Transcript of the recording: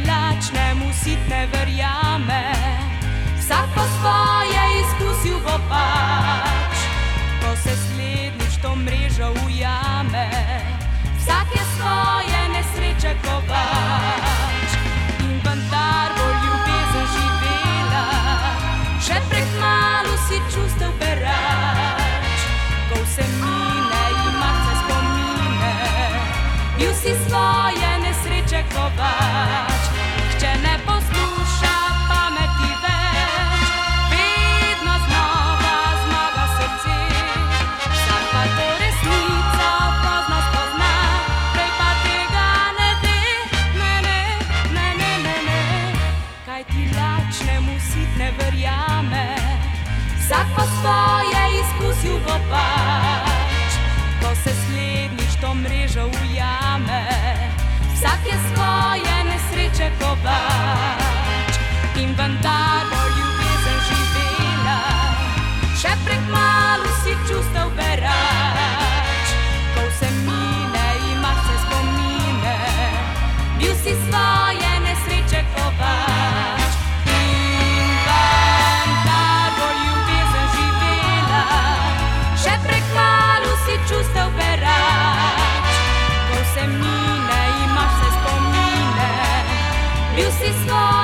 lačnemu sit ne verjame, vsak pa svoje izkusil bo pač. Ko se slednjič to mrežo ujame, vsak je svoje nesreče kovač. In vendar bo ljubezen živela, še prekmalu si čustev berač. Ko vse mine, imaš se spomine, bil si svoje nesreče kovač. Nihče ne posluša pameti več, vedno znova zmaga srce. Sam pa to resnica pozno spozna, prej pa tega ne ve. Ne, kaj ti lačnemu sit ne verjame, vsak pa svoje izkusil bo pač. Ko se slednjič to mrežo ujame, vsak je svoje nesreče kovač. In vendar bo ljubezen živela, še prekmalu si čustev berač. Ko vse mine, imaš se spomine, bil si svoje nesreče kovač. In vendar bo ljubezen živela, še prekmalu si čustev berač. Ko vse mine, imaš se spomine, bil si svoj